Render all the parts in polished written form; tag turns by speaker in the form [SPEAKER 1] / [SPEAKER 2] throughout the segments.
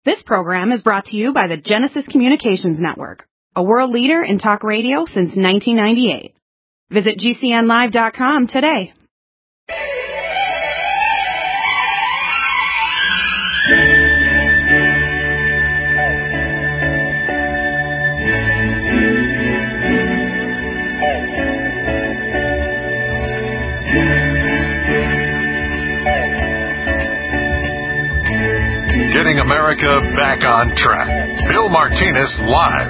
[SPEAKER 1] This program is brought to you by the Genesis Communications Network, a world leader in talk radio since 1998. Visit GCNlive.com today.
[SPEAKER 2] Getting America back on track. Bill Martinez live.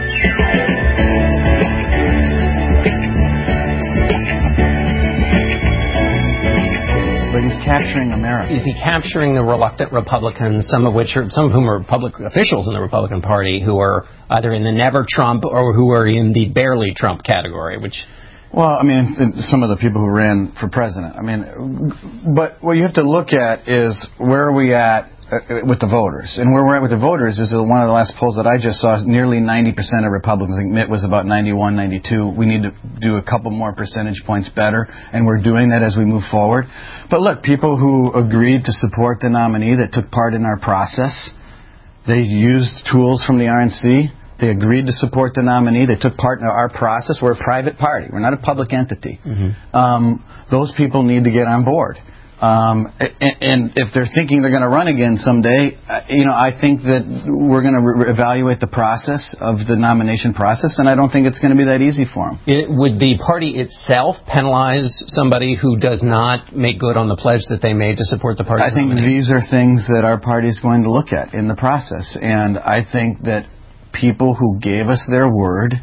[SPEAKER 3] But he's capturing America.
[SPEAKER 4] Is he capturing the reluctant Republicans, some of whom are public officials in the Republican Party, who are either in the never Trump or who are in the barely Trump category, which...
[SPEAKER 3] Well, I mean, some of the people who ran for president. I mean, but what you have to look at is where are we at with the voters. And where we're at with the voters is one of the last polls that I just saw, nearly 90% of Republicans. I think Mitt was about 91, 92. We need to do a couple more percentage points better, and we're doing that as we move forward. But look, people who agreed to support the nominee that took part in our process, they used tools from the RNC. They agreed to support the nominee. They took part in our process. We're a private party. We're not a public entity. Mm-hmm. Those people need to get on board. And if they're thinking they're going to run again someday, I think that we're going to evaluate the process of the nomination process, and I don't think it's going to be that easy for them.
[SPEAKER 4] Would the party itself penalize somebody who does not make good on the pledge that they made to support the party?
[SPEAKER 3] I think these are things that our party is going to look at in the process, and I think that people who gave us their word,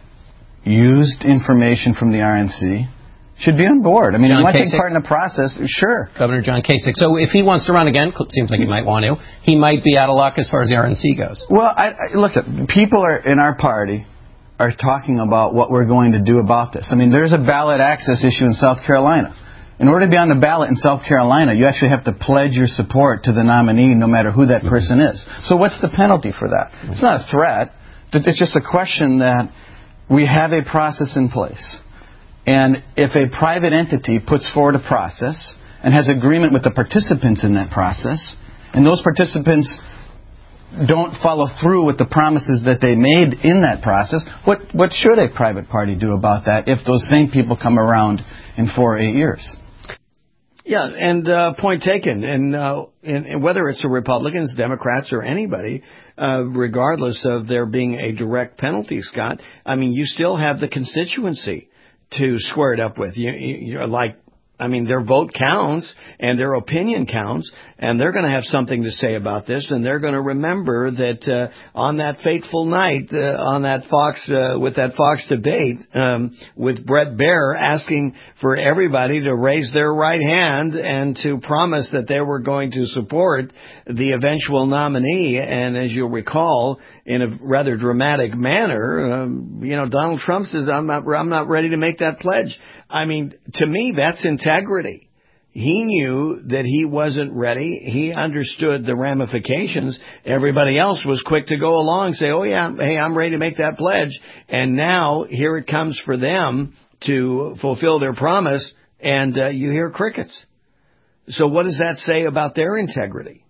[SPEAKER 3] used information from the RNC, should be on board. I mean, you want to take part in the process, sure.
[SPEAKER 4] Governor John Kasich. So if he wants to run again, seems like he might want to, he might be out of luck as far as the RNC goes.
[SPEAKER 3] Well, look, people in our party are talking about what we're going to do about this. I mean, there's a ballot access issue in South Carolina. In order to be on the ballot in South Carolina, you actually have to pledge your support to the nominee no matter who that person is. So what's the penalty for that? It's not a threat. It's just a question that we have a process in place. And if a private entity puts forward a process and has agreement with the participants in that process, and those participants don't follow through with the promises that they made in that process, what should a private party do about that if those same people come around in 4 or 8 years?
[SPEAKER 5] Yeah, and point taken. And whether it's the Republicans, Democrats, or anybody, regardless of there being a direct penalty, Scott, I mean, you still have the constituency to square it up with. You're like, I mean, their vote counts and their opinion counts, and they're going to have something to say about this, and they're going to remember that on that fateful night, on that with that Fox debate with Bret Baier asking for everybody to raise their right hand and to promise that they were going to support the eventual nominee. And as you'll recall, in a rather dramatic manner, Donald Trump says, I'm not ready to make that pledge. I mean, to me, that's integrity. He knew that he wasn't ready. He understood the ramifications. Everybody else was quick to go along and say, oh, yeah, hey, I'm ready to make that pledge. And now here it comes for them to fulfill their promise, and you hear crickets. So what does that say about their integrity?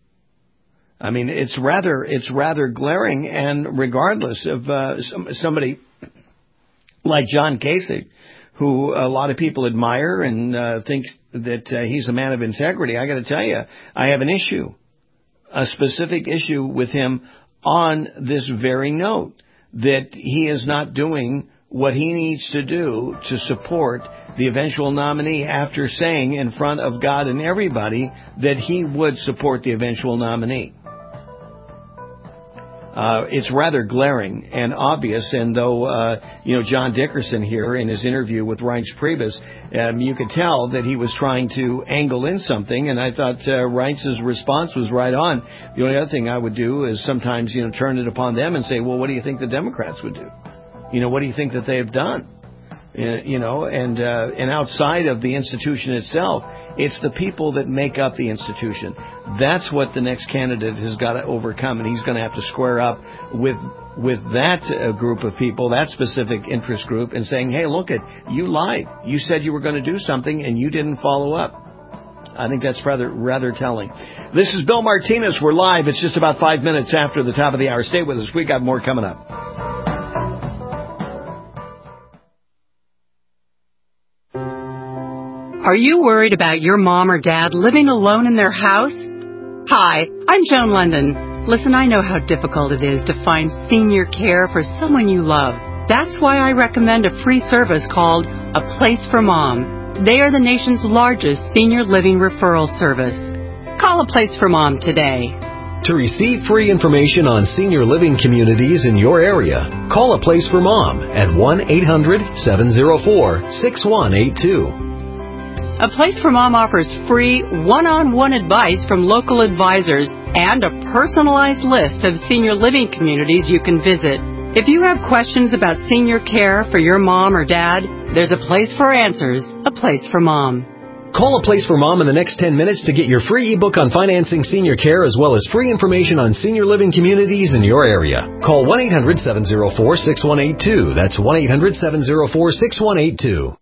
[SPEAKER 5] I mean, it's rather glaring, and regardless of somebody like John Kasich, who a lot of people admire and think that he's a man of integrity, I got to tell you, I have a specific issue with him on this very note, that he is not doing what he needs to do to support the eventual nominee after saying in front of God and everybody that he would support the eventual nominee. It's rather glaring and obvious, and though, John Dickerson here in his interview with Reince Priebus, you could tell that he was trying to angle in something, and I thought Reince's response was right on. The only other thing I would do is sometimes, turn it upon them and say, well, what do you think the Democrats would do? What do you think that they've done? And outside of the institution itself, it's the people that make up the institution. That's what the next candidate has got to overcome, and he's going to have to square up with that group of people, that specific interest group, and saying, hey, look, you lied. You said you were going to do something, and you didn't follow up. I think that's rather telling. This is Bill Martinez. We're live. It's just about 5 minutes after the top of the hour. Stay with us. We got more coming up.
[SPEAKER 1] Are you worried about your mom or dad living alone in their house? Hi, I'm Joan London. Listen, I know how difficult it is to find senior care for someone you love. That's why I recommend a free service called A Place for Mom. They are the nation's largest senior living referral service. Call A Place for Mom today.
[SPEAKER 6] To receive free information on senior living communities in your area, call A Place for Mom at 1-800-704-6182.
[SPEAKER 1] A Place for Mom offers free one-on-one advice from local advisors and a personalized list of senior living communities you can visit. If you have questions about senior care for your mom or dad, there's a place for answers, A Place for Mom.
[SPEAKER 6] Call A Place for Mom in the next 10 minutes to get your free ebook on financing senior care as well as free information on senior living communities in your area. Call 1-800-704-6182. That's 1-800-704-6182.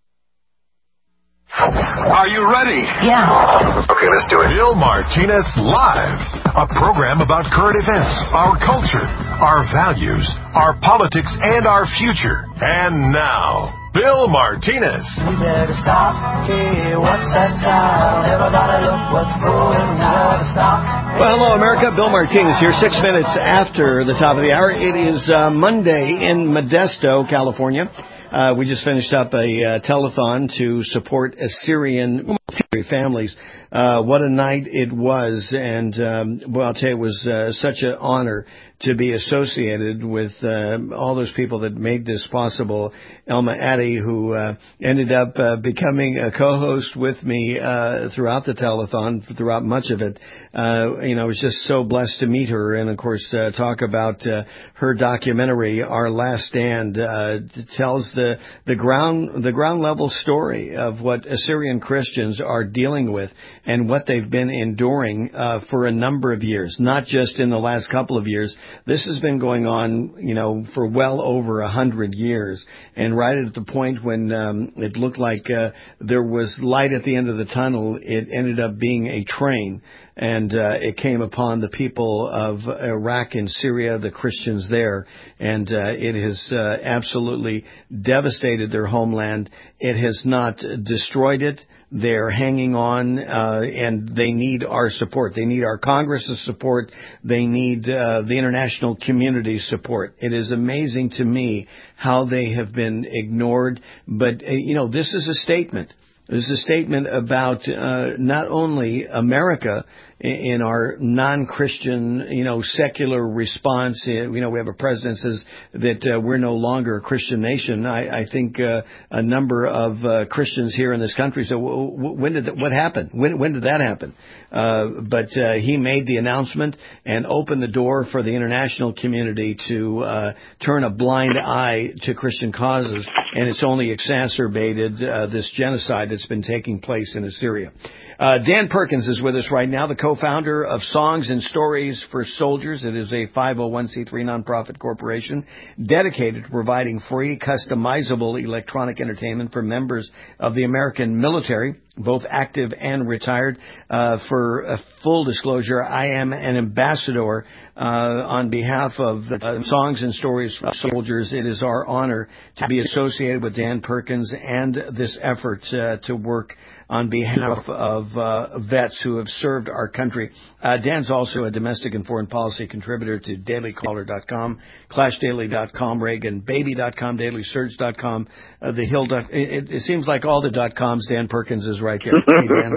[SPEAKER 2] Are you ready?
[SPEAKER 7] Yeah.
[SPEAKER 2] Okay, let's do it. Bill Martinez Live, a program about current events, our culture, our values, our politics, and our future. And now, Bill Martinez.
[SPEAKER 7] We better stop. Hey, what's that sound? Everybody look what's going on. Stop.
[SPEAKER 5] Well, hello, America. Bill Martinez here, 6 minutes after the top of the hour. It is Monday in Modesto, California. We just finished up a telethon to support Assyrian military families. What a night it was, and well, I'll tell you, it was such an honor to be associated with all those people that made this possible. Elma Addy, who ended up becoming a co-host with me throughout the telethon, throughout much of it. I was just so blessed to meet her, and of course talk about her documentary, Our Last Stand. Tells the ground level story of what Assyrian Christians are dealing with and what they've been enduring for a number of years, not just in the last couple of years. This has been going on, for well over 100 years. And right at the point when it looked like there was light at the end of the tunnel, it ended up being a train. And it came upon the people of Iraq and Syria, the Christians there, and it has absolutely devastated their homeland. It has not destroyed it. They're hanging on, and they need our support. They need our Congress's support. They need the international community's support. It is amazing to me how they have been ignored. But, this is a statement. This is a statement about not only America in our non-Christian, secular response. We have a president says that we're no longer a Christian nation. I think a number of Christians here in this country say, what happened? When did that happen? But he made the announcement and opened the door for the international community to turn a blind eye to Christian causes, and it's only exacerbated this genocide that's been taking place in Assyria. Dan Perkins is with us right now, the co-founder of Songs and Stories for Soldiers. It is a 501c3 nonprofit corporation dedicated to providing free, customizable electronic entertainment for members of the American military, both active and retired. For full disclosure, I am an ambassador on behalf of Songs and Stories for Soldiers. It is our honor to be associated with Dan Perkins and this effort to work on behalf of vets who have served our country. Dan's also a domestic and foreign policy contributor to dailycaller.com, clashdaily.com, reaganbaby.com, dailysurge.com, the Hill. It seems like all the .coms, Dan Perkins is right there. Hey, Dan.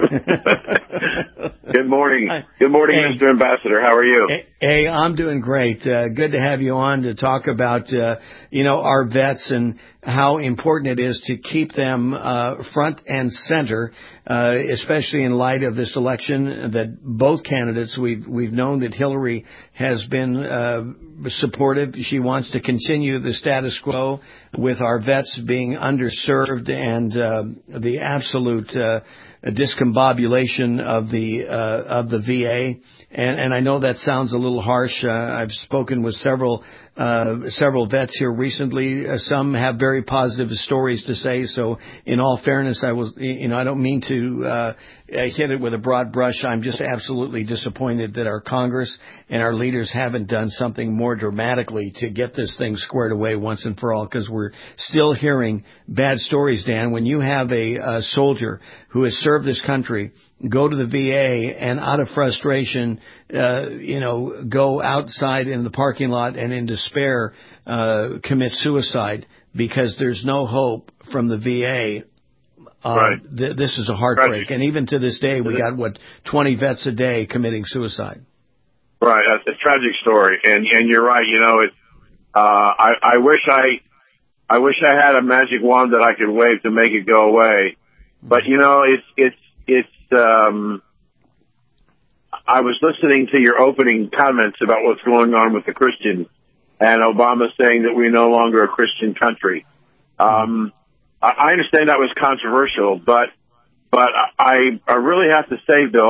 [SPEAKER 8] Good morning.
[SPEAKER 5] Hi.
[SPEAKER 8] Good morning,
[SPEAKER 5] Hey.
[SPEAKER 8] Mr. Ambassador. How are you?
[SPEAKER 5] Hey, I'm doing great. Good to have you on to talk about, our vets and how important it is to keep them front and center, especially in light of this election. That both candidates, we've known that Hillary has been supportive. She wants to continue the status quo with our vets being underserved and the absolute discombobulation of the VA. And I know that sounds a little harsh. I've spoken with several several vets here recently. Some have very positive stories to say. So, in all fairness, I don't mean to hit it with a broad brush. I'm just absolutely disappointed that our Congress and our leaders haven't done something more dramatically to get this thing squared away once and for all, because we're still hearing bad stories, Dan. When you have a soldier who has served this country go to the VA and out of frustration, go outside in the parking lot and in despair, commit suicide because there's no hope from the VA.
[SPEAKER 8] Right.
[SPEAKER 5] This is a heartbreak.
[SPEAKER 8] Right.
[SPEAKER 5] And even to this day, we got 20 vets a day committing suicide.
[SPEAKER 8] Right. That's a tragic story. And you're right. It's, I wish I had a magic wand that I could wave to make it go away. But, I was listening to your opening comments about what's going on with the Christians and Obama saying that we're no longer a Christian country. I understand that was controversial, but I really have to say, Bill,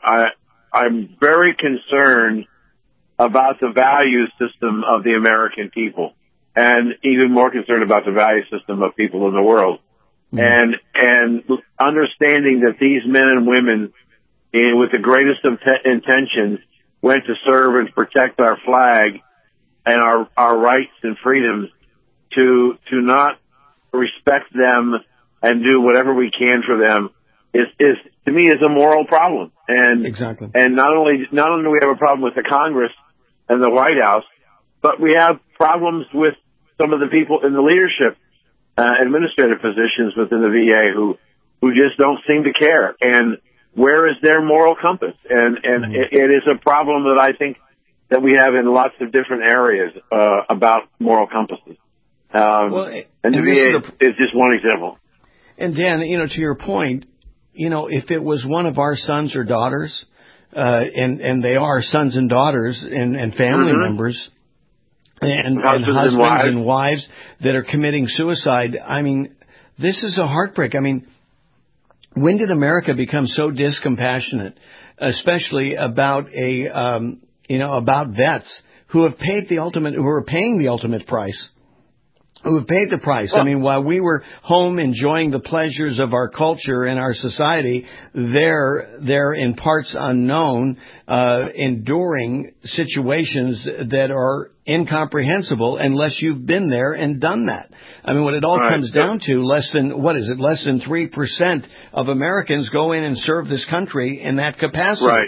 [SPEAKER 8] I'm very concerned about the value system of the American people, and even more concerned about the value system of people in the world. And understanding that these men and women, with the greatest of intentions, went to serve and protect our flag and our rights and freedoms, to not respect them and do whatever we can for them is to me is a moral problem. And
[SPEAKER 5] exactly.
[SPEAKER 8] And not only do we have a problem with the Congress and the White House, but we have problems with some of the people in the leadership, administrative positions within the VA who just don't seem to care. And where is their moral compass? And it is a problem that I think that we have in lots of different areas about moral compasses. And the VA is just one example.
[SPEAKER 5] And Dan, to your point, if it was one of our sons or daughters, and they are sons and daughters and family members, and husbands and wives that are committing suicide, I mean, this is a heartbreak. I mean, when did America become so discompassionate, especially about about vets who have paid who are paying the ultimate price? Who have paid the price. Well, I mean, while we were home enjoying the pleasures of our culture and our society, they're in parts unknown, enduring situations that are incomprehensible unless you've been there and done that. I mean, what it all comes down to, less than 3% of Americans go in and serve this country in that capacity.
[SPEAKER 8] Right.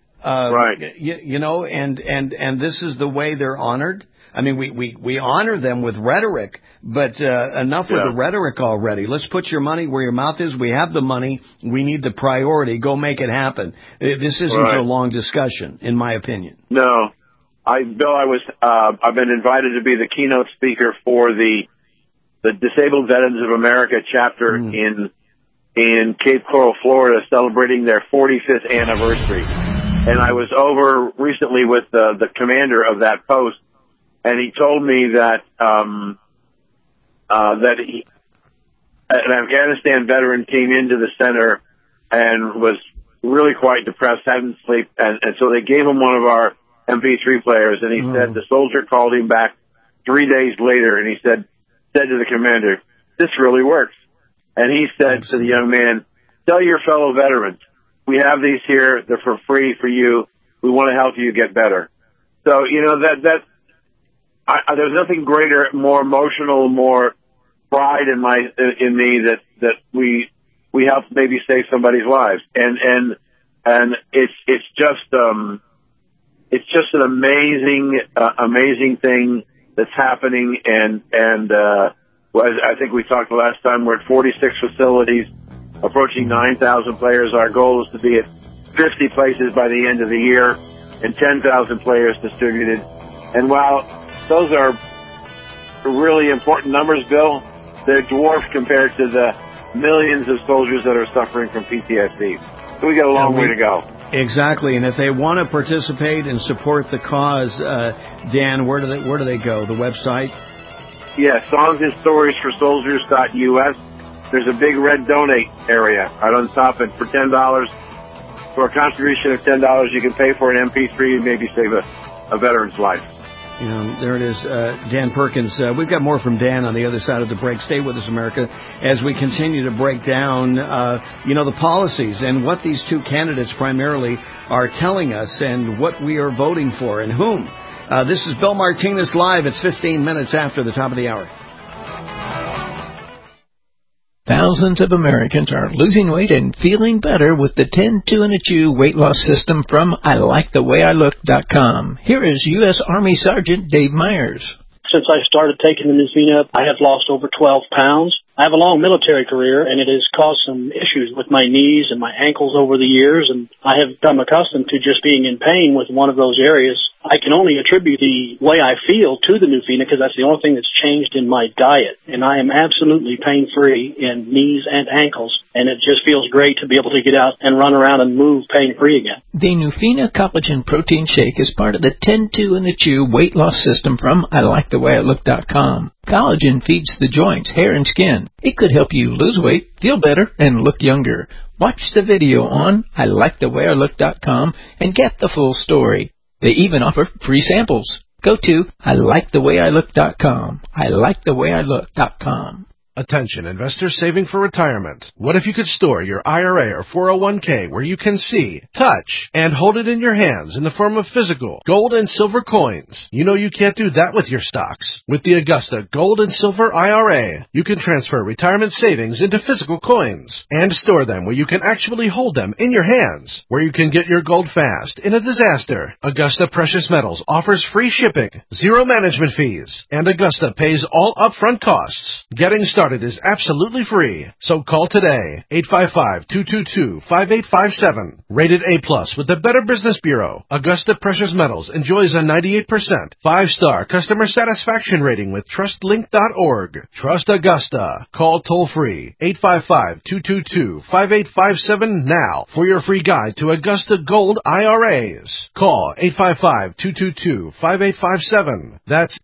[SPEAKER 5] And this is the way they're honored. I mean, we honor them with rhetoric, but enough with the rhetoric already. Let's put your money where your mouth is. We have the money. We need the priority. Go make it happen. This isn't a long discussion, in my opinion.
[SPEAKER 8] No. Bill, I've been invited to be the keynote speaker for the Disabled Veterans of America chapter in Cape Coral, Florida, celebrating their 45th anniversary. And I was over recently with the commander of that post, and he told me that an Afghanistan veteran came into the center and was really quite depressed, hadn't slept, and so they gave him one of our MP3 players, and he said the soldier called him back 3 days later, and he said to the commander, "This really works." And he said to the young man, "Tell your fellow veterans, we have these here. They're for free for you. We want to help you get better." So, there's nothing greater, more emotional, more pride in me that we helped maybe save somebody's lives. And it's just an amazing thing that's happening. And I think we talked the last time, we're at 46 facilities, approaching 9,000 players. Our goal is to be at 50 places by the end of the year and 10,000 players distributed. And while those are really important numbers, Bill, they're dwarfed compared to the millions of soldiers that are suffering from PTSD. So we got a long way to go.
[SPEAKER 5] Exactly. And if they want to participate and support the cause, Dan, where do they go? The website?
[SPEAKER 8] Yeah, songsandstoriesforsoldiers.us. There's a big red donate area right on top, and for $10, for a contribution of $10, you can pay for an MP3 and maybe save a veteran's life.
[SPEAKER 5] There it is, Dan Perkins. We've got more from Dan on the other side of the break. Stay with us, America, as we continue to break down, the policies and what these two candidates primarily are telling us and what we are voting for and whom. This is Bill Martinez Live. It's 15 minutes after the top of the hour.
[SPEAKER 9] Thousands of Americans are losing weight and feeling better with the 10-2 and a Chew weight loss system from ILikeTheWayILook.com. Here is U.S. Army Sergeant Dave Myers.
[SPEAKER 10] Since I started taking the Nuvina, I have lost over 12 pounds. I have a long military career, and it has caused some issues with my knees and my ankles over the years, and I have become accustomed to just being in pain with one of those areas. I can only attribute the way I feel to the Nuvina because that's the only thing that's changed in my diet, and I am absolutely pain-free in knees and ankles, and it just feels great to be able to get out and run around and move pain-free again.
[SPEAKER 9] The Nuvina Collagen Protein Shake is part of the 10-2 and a Chew weight loss system from ILikeTheWayILook.com. Collagen feeds the joints, hair, and skin. It could help you lose weight, feel better, and look younger. Watch the video on ILikeTheWayILook.com and get the full story. They even offer free samples. Go to ILikeTheWayILook.com. ILikeTheWayILook.com.
[SPEAKER 11] Attention, investors saving for retirement. What if you could store your IRA or 401k where you can see, touch, and hold it in your hands in the form of physical gold and silver coins? You know you can't do that with your stocks. With the Augusta Gold and Silver IRA, you can transfer retirement savings into physical coins and store them where you can actually hold them in your hands, where you can get your gold fast in a disaster. Augusta Precious Metals offers free shipping, zero management fees, and Augusta pays all upfront costs. Getting started is absolutely free. So call today, 855-222-5857. Rated A+ with the Better Business Bureau. Augusta Precious Metals enjoys a 98% 5-star customer satisfaction rating with TrustLink.org. Trust Augusta. Call toll-free, 855-222-5857 now for your free guide to Augusta Gold IRAs. Call 855-222-5857. That's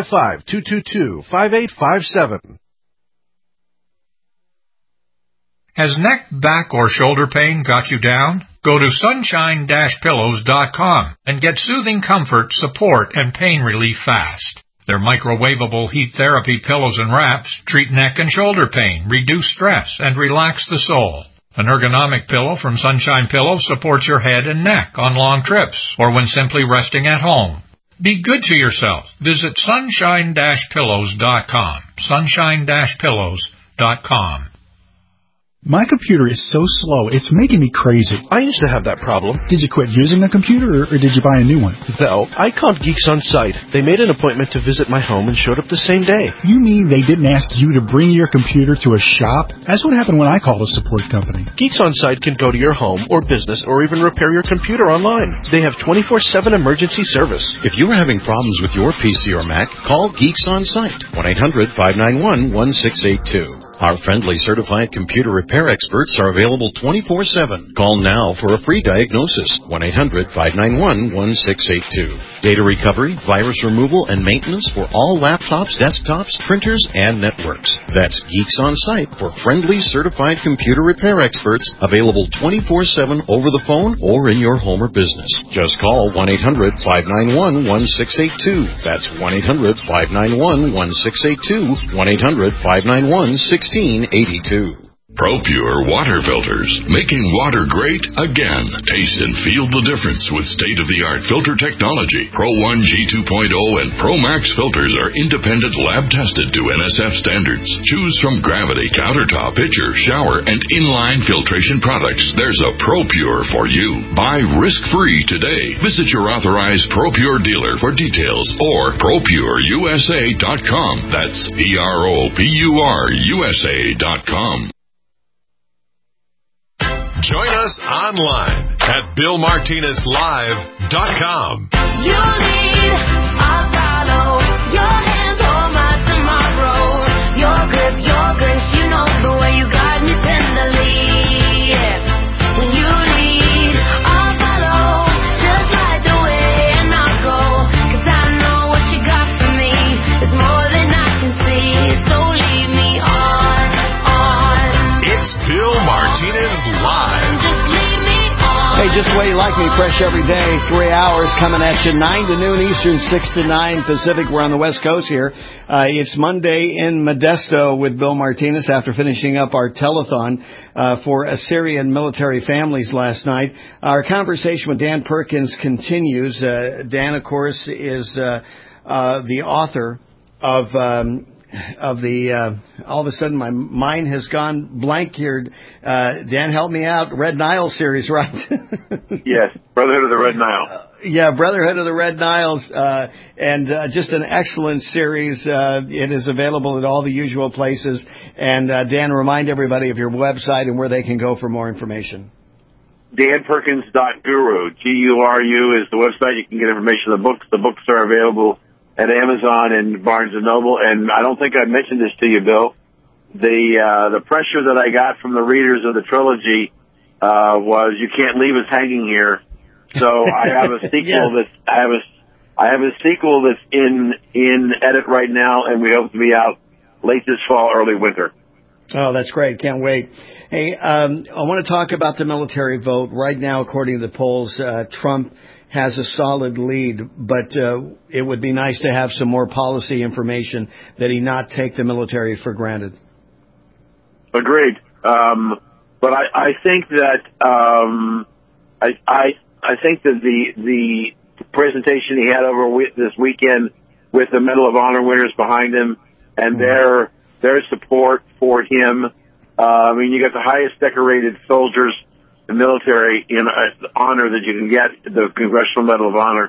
[SPEAKER 11] 855-222-5857.
[SPEAKER 12] Has neck, back, or shoulder pain got you down? Go to sunshine-pillows.com and get soothing comfort, support, and pain relief fast. Their microwavable heat therapy pillows and wraps treat neck and shoulder pain, reduce stress, and relax the soul. An ergonomic pillow from Sunshine Pillows supports your head and neck on long trips or when simply resting at home. Be good to yourself. Visit sunshine-pillows.com. Sunshine-pillows.com.
[SPEAKER 13] My computer is so slow, it's making me crazy.
[SPEAKER 11] I used to have that problem.
[SPEAKER 13] Did you quit using the computer, or did you buy a new one?
[SPEAKER 11] No, I called Geeks On Site. They made an appointment to visit my home and showed up the same day.
[SPEAKER 13] You mean they didn't ask you to bring your computer to a shop? That's what happened when I called a support company.
[SPEAKER 11] Geeks On Site can go to your home or business or even repair your computer online. They have 24/7 emergency service.
[SPEAKER 14] If you're having problems with your PC or Mac, call Geeks On Site, 1-800-591-1682. Our friendly certified computer repair experts are available 24/7. Call now for a free diagnosis, 1-800-591-1682. Data recovery, virus removal, and maintenance for all laptops, desktops, printers, and networks. That's Geeks On Site for friendly certified computer repair experts, available 24/7 over the phone or in your home or business. Just call 1-800-591-1682. That's 1-800-591-1682, 1-800-591-1682.
[SPEAKER 15] ProPure water filters, making water great again. Taste and feel the difference with state-of-the-art filter technology. Pro 1 G2.0 and Pro Max filters are independent lab-tested to NSF standards. Choose from Gravity, Countertop, Pitcher, Shower, and Inline filtration products. There's a ProPure for you. Buy risk-free today. Visit your authorized ProPure dealer for details or ProPureUSA.com. That's ProPureUSA.com.
[SPEAKER 2] Join us online at BillMartinezLive.com.
[SPEAKER 7] You lead, I'll follow. Your hands hold my tomorrow. Your grip, your grace, you know the way you guide me tenderly. Yeah. When you lead, I'll follow. Just like the way and I'll go. 'Cause I know what you got for me. It's more than I can see. So lead me on.
[SPEAKER 2] It's Bill Martinez Live.
[SPEAKER 5] Hey, Just the way you like me, fresh every day, 3 hours coming at you, 9 to noon Eastern, 6 to 9 Pacific. We're on the West Coast here. It's Monday in Modesto with Bill Martinez after finishing up our telethon for Assyrian military families last night. Our conversation with Dan Perkins continues. Dan, of course, is the author of the all of a sudden my mind has gone blank here. Dan, help me out. Red Nile series, right?
[SPEAKER 8] Yes, Brotherhood of the Red Nile.
[SPEAKER 5] Yeah, Brotherhood of the Red Niles, and just an excellent series. It is available at all the usual places. And Dan, remind everybody of your website and where they can go for more information.
[SPEAKER 8] DanPerkins.guru. GURU is the website. You can get information on the books. The books are available at Amazon and Barnes & Noble. And I don't think I mentioned this to you, Bill. The pressure that I got from the readers of the trilogy was, you can't leave us hanging here. So I have a sequel
[SPEAKER 5] Yes.
[SPEAKER 8] I have a sequel that's in edit right now, and we hope to be out late this fall, early winter.
[SPEAKER 5] Oh, that's great. Can't wait. Hey, I want to talk about the military vote. Right now, according to the polls, Trump has a solid lead, but it would be nice to have some more policy information that he not take the military for granted.
[SPEAKER 8] Agreed. But I think that I think that the presentation he had over this weekend with the Medal of Honor winners behind him and their support for him. I mean, you got the highest decorated soldiers in the military in honor that you can get, the Congressional Medal of Honor.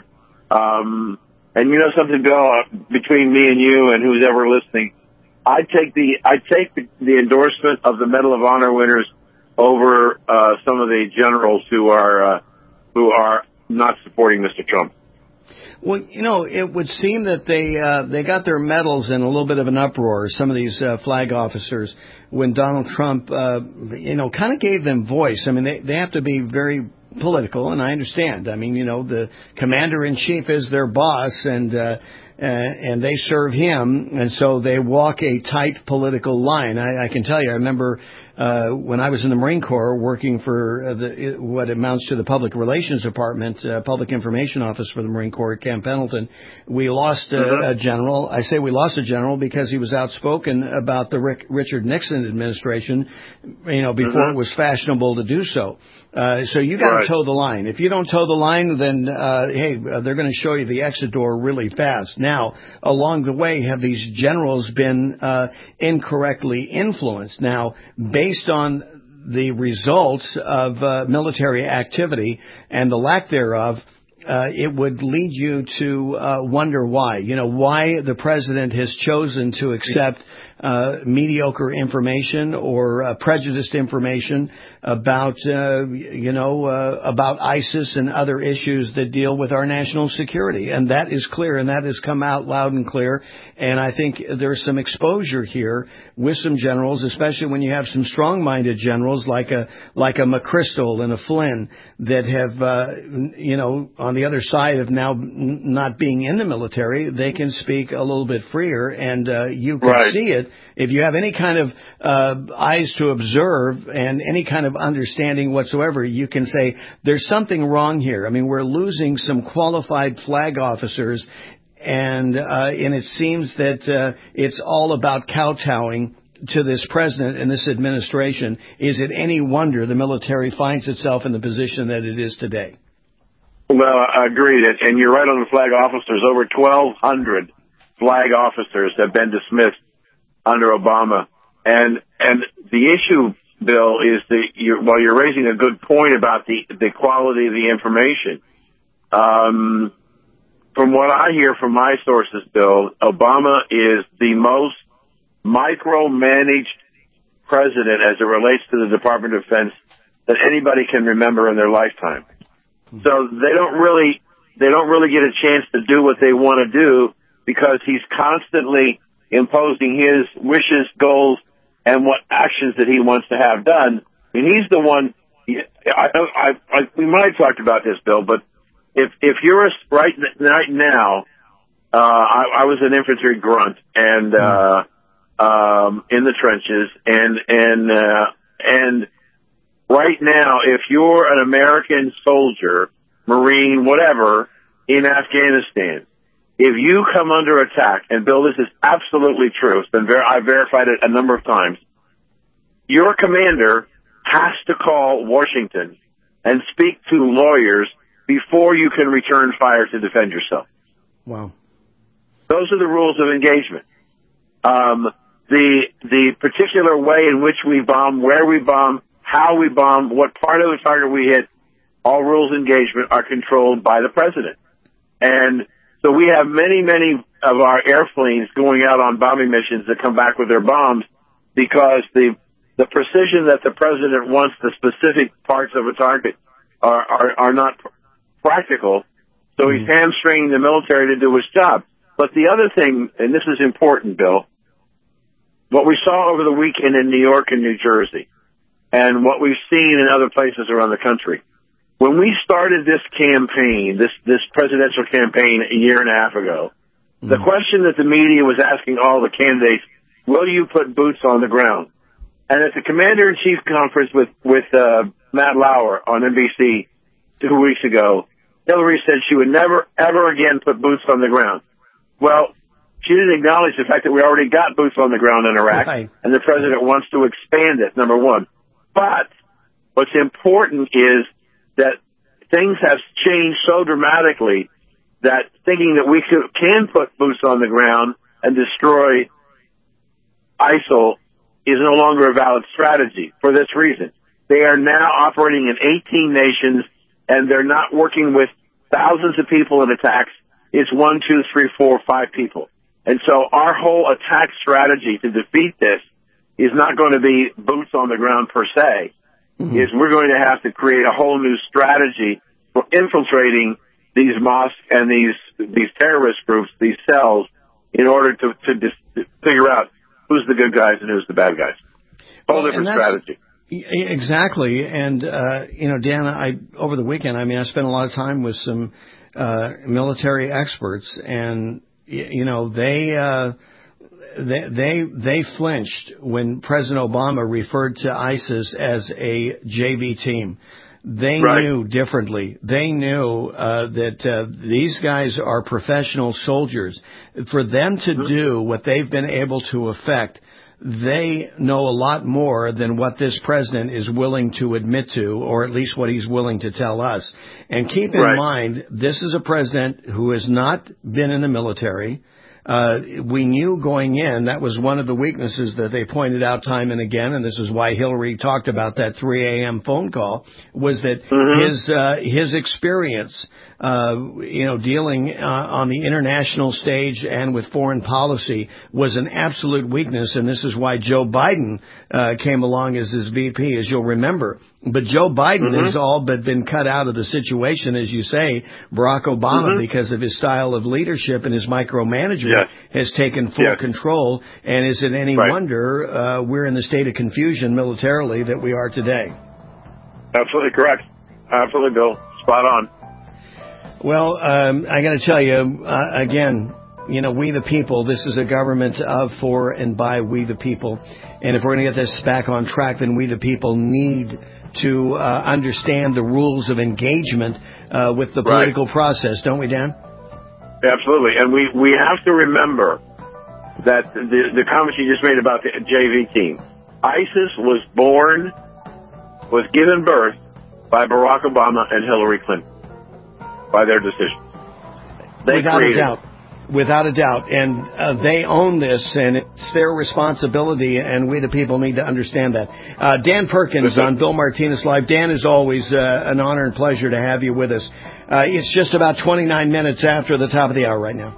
[SPEAKER 8] And you know something, Bill, between me and you and who's ever listening, I'd take the endorsement of the Medal of Honor winners over some of the generals who are not supporting Mr. Trump.
[SPEAKER 5] Well, you know, it would seem that they got their medals in a little bit of an uproar, some of these flag officers, when Donald Trump, kind of gave them voice. I mean, they have to be very political, and I understand. I mean, you know, the commander-in-chief is their boss, and they serve him, and so they walk a tight political line. I can tell you, I remember when I was in the Marine Corps working for what amounts to the Public Relations Department, Public Information Office for the Marine Corps at Camp Pendleton, we lost a general. I say we lost a general because he was outspoken about the Richard Nixon administration, you know, before it was fashionable to do so. So you got to toe the line. If you don't toe the line, then, they're going to show you the exit door really fast. Now, along the way, have these generals been incorrectly influenced? Now, based on the results of military activity and the lack thereof, it would lead you to wonder why. You know, why the president has chosen to accept mediocre information or prejudiced information about, about ISIS and other issues that deal with our national security. And that is clear, and that has come out loud and clear. And I think there's some exposure here with some generals, especially when you have some strong-minded generals like a McChrystal and a Flynn that have, on the other side of now not being in the military, they can speak a little bit freer, and you can see it. If you have any kind of eyes to observe and any kind of understanding whatsoever, you can say there's something wrong here. I mean, we're losing some qualified flag officers, and it seems that it's all about kowtowing to this president and this administration. Is it any wonder the military finds itself in the position that it is today?
[SPEAKER 8] Well, I agree, and you're right on the flag officers. Over 1,200 flag officers have been dismissed under Obama, and the issue, Bill, is you're raising a good point about the quality of the information. From what I hear from my sources, Bill, Obama is the most micromanaged president as it relates to the Department of Defense that anybody can remember in their lifetime. So they don't really get a chance to do what they want to do because he's constantly imposing his wishes, goals, and what actions that he wants to have done. And he's the one. We might have talked about this, Bill, but if you're right now, I was an infantry grunt and in the trenches, and right now, if you're an American soldier, Marine, whatever, in Afghanistan, if you come under attack, and Bill, this is absolutely true, I've verified it a number of times, your commander has to call Washington and speak to lawyers before you can return fire to defend yourself.
[SPEAKER 5] Wow.
[SPEAKER 8] Those are the rules of engagement. The particular way in which we bomb, where we bomb, how we bomb, what part of the target we hit, all rules of engagement are controlled by the president. And so we have many, many of our airplanes going out on bombing missions that come back with their bombs because the precision that the president wants the specific parts of a target are not practical. So he's hamstringing the military to do his job. But the other thing, and this is important, Bill, what we saw over the weekend in New York and New Jersey, and what we've seen in other places around the country, when we started this campaign, this presidential campaign a year and a half ago, the question that the media was asking all the candidates, will you put boots on the ground? And at the Commander-in-Chief conference with Matt Lauer on NBC 2 weeks ago, Hillary said she would never, ever again put boots on the ground. Well, she didn't acknowledge the fact that we already got boots on the ground in Iraq, and the president wants to expand it, number one. But what's important is that things have changed so dramatically that thinking that we can put boots on the ground and destroy ISIL is no longer a valid strategy for this reason. They are now operating in 18 nations, and they're not working with thousands of people in attacks. It's 1, 2, 3, 4, 5 people. And so our whole attack strategy to defeat this is not going to be boots on the ground per se. Is we're going to have to create a whole new strategy for infiltrating these mosques and these terrorist groups, these cells, in order to figure out who's the good guys and who's the bad guys. Whole different strategy.
[SPEAKER 5] Exactly. And, Dan, over the weekend, I spent a lot of time with some military experts, and, they flinched when President Obama referred to ISIS as a JV team. They knew differently. They knew that these guys are professional soldiers. For them to do what they've been able to effect, they know a lot more than what this president is willing to admit to, or at least what he's willing to tell us. And keep in mind, this is a president who has not been in the military. We knew going in, that was one of the weaknesses that they pointed out time and again, and this is why Hillary talked about that 3 a.m. phone call, was that his experience, dealing on the international stage and with foreign policy was an absolute weakness, and this is why Joe Biden came along as his VP, as you'll remember. But Joe Biden has all but been cut out of the situation, as you say. Barack Obama, because of his style of leadership and his micromanagement, has taken full control. And is it any wonder we're in the state of confusion militarily that we are today? Absolutely correct. Absolutely, Bill. Spot on. Well, I got to tell you, again, we the people, this is a government of, for, and by we the people. And if we're going to get this back on track, then we the people need to understand the rules of engagement with the political process, don't we, Dan? Absolutely. And we have to remember that the comments you just made about the JV team, ISIS was given birth by Barack Obama and Hillary Clinton by their decision. Without a doubt. And they own this, and it's their responsibility, and we the people need to understand that. Dan Perkins on Bill Martinez Live. Dan, as always, an honor and pleasure to have you with us. It's just about 29 minutes after the top of the hour right now.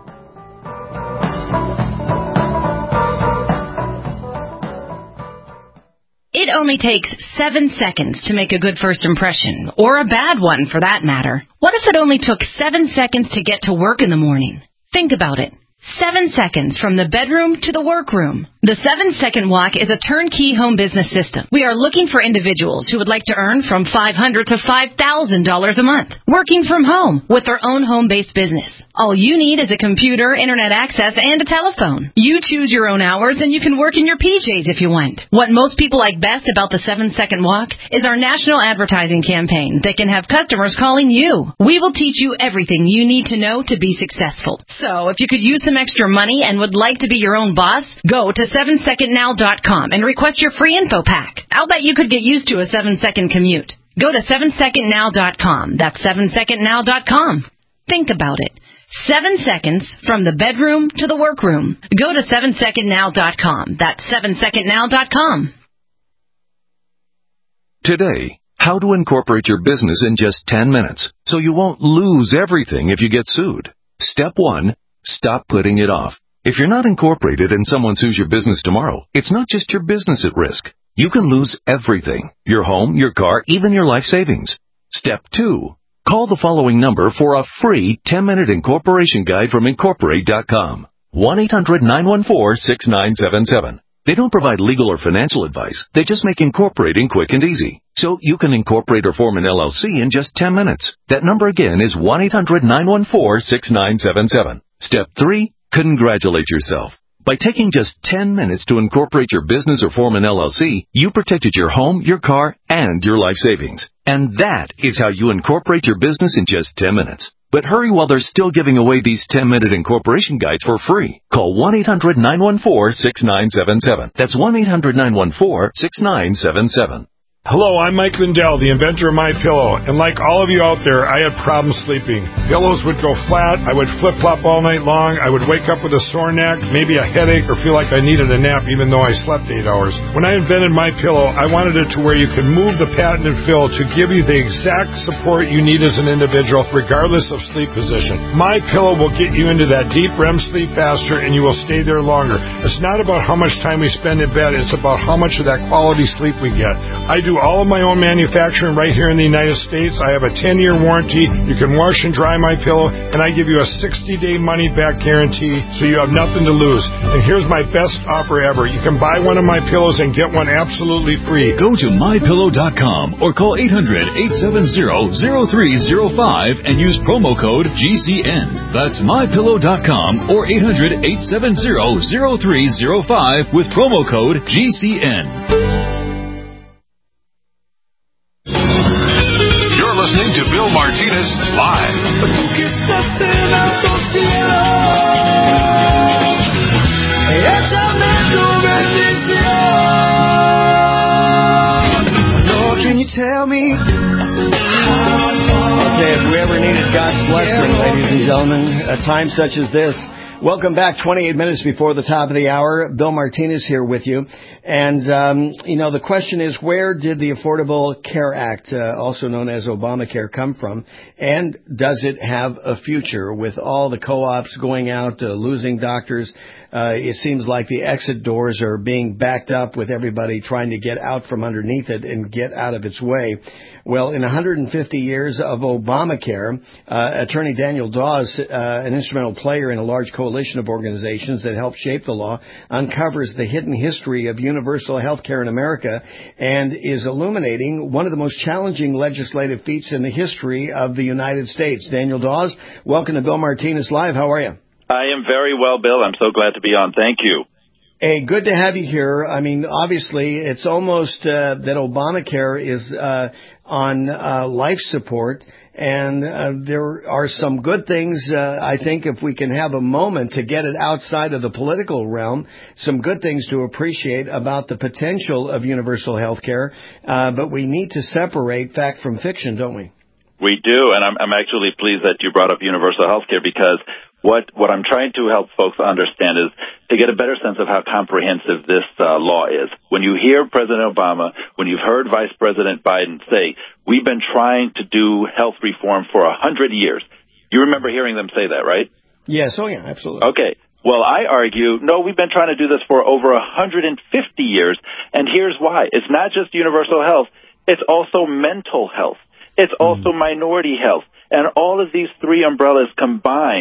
[SPEAKER 16] It only takes 7 seconds to make a good first impression, or a bad one for that matter. What if it only took 7 seconds to get to work in the morning? Think about it. 7 seconds from the bedroom to the workroom. The 7-Second Walk is a turnkey home business system. We are looking for individuals who would like to earn from $500 to $5,000 a month, working from home with their own home-based business. All you need is a computer, internet access, and a telephone. You choose your own hours, and you can work in your PJs if you want. What most people like best about the 7-Second Walk is our national advertising campaign that can have customers calling you. We will teach you everything you need to know to be successful. So if you could use some extra money and would like to be your own boss, go to 7secondnow.com and request your free info pack. I'll bet you could get used to a 7-second commute. Go to 7secondnow.com. That's 7secondnow.com. Think about it. 7 seconds from the bedroom to the workroom. Go to 7secondnow.com. That's 7secondnow.com.
[SPEAKER 17] Today, how to incorporate your business in just 10 minutes so you won't lose everything if you get sued. Step 1, stop putting it off. If you're not incorporated and someone sues your business tomorrow, it's not just your business at risk. You can lose everything. Your home, your car, even your life savings. Step 2. Call the following number for a free 10-minute incorporation guide from Incorporate.com. 1-800-914-6977. They don't provide legal or financial advice. They just make incorporating quick and easy. So you can incorporate or form an LLC in just 10 minutes. That number again is 1-800-914-6977. Step 3. Congratulate yourself. By taking just 10 minutes to incorporate your business or form an LLC, you protected your home, your car, and your life savings. And that is how you incorporate your business in just 10 minutes. But hurry while they're still giving away these 10-minute incorporation guides for free. Call 1-800-914-6977. That's 1-800-914-6977.
[SPEAKER 18] Hello, I'm Mike Lindell, the inventor of MyPillow, and like all of you out there, I had problems sleeping. Pillows would go flat, I would flip-flop all night long, I would wake up with a sore neck, maybe a headache, or feel like I needed a nap even though I slept 8 hours. When I invented MyPillow, I wanted it to where you could move the patented fill to give you the exact support you need as an individual, regardless of sleep position. MyPillow will get you into that deep REM sleep faster, and you will stay there longer. It's not about how much time we spend in bed, it's about how much of that quality sleep we get. I do all of my own manufacturing right here in the United States. I have a 10-year warranty. You can wash and dry MyPillow, and I give you a 60-day money-back guarantee, so you have nothing to lose. And here's my best offer ever. You can buy one of my pillows and get one absolutely free.
[SPEAKER 19] Go to MyPillow.com or call 800-870-0305 and use promo code GCN. That's MyPillow.com or 800-870-0305 with promo code GCN.
[SPEAKER 2] Listening to Bill Martinez Live.
[SPEAKER 5] Can you tell me? I'll say if we ever needed God's blessing, ladies and gentlemen, a time such as this. Welcome back, 28 minutes before the top of the hour. Bill Martinez here with you. And, the question is, where did the Affordable Care Act, also known as Obamacare, come from? And does it have a future? With all the co-ops going out, losing doctors, it seems like the exit doors are being backed up with everybody trying to get out from underneath it and get out of its way. Well, in 150 years of Obamacare, Attorney Daniel Dawes, an instrumental player in a large coalition of organizations that helped shape the law, uncovers the hidden history of universal health care in America and is illuminating one of the most challenging legislative feats in the history of the United States. Daniel Dawes, welcome to Bill Martinez Live. How are you?
[SPEAKER 20] I am very well, Bill. I'm so glad to be on. Thank you.
[SPEAKER 5] Hey, good to have you here. I mean, obviously, it's almost that Obamacare is on life support, and there are some good things, I think, if we can have a moment to get it outside of the political realm, some good things to appreciate about the potential of universal health care, but we need to separate fact from fiction, don't we?
[SPEAKER 20] We do, and I'm actually pleased that you brought up universal health care because what I'm trying to help folks understand is to get a better sense of how comprehensive this law is. When you hear President Obama, when you've heard Vice President Biden say, we've been trying to do health reform for 100 years. You remember hearing them say that, right?
[SPEAKER 5] Yes, oh yeah, absolutely.
[SPEAKER 20] Okay. Well, I argue, no, we've been trying to do this for over 150 years, and here's why. It's not just universal health. It's also mental health. It's also minority health. And all of these three umbrellas combined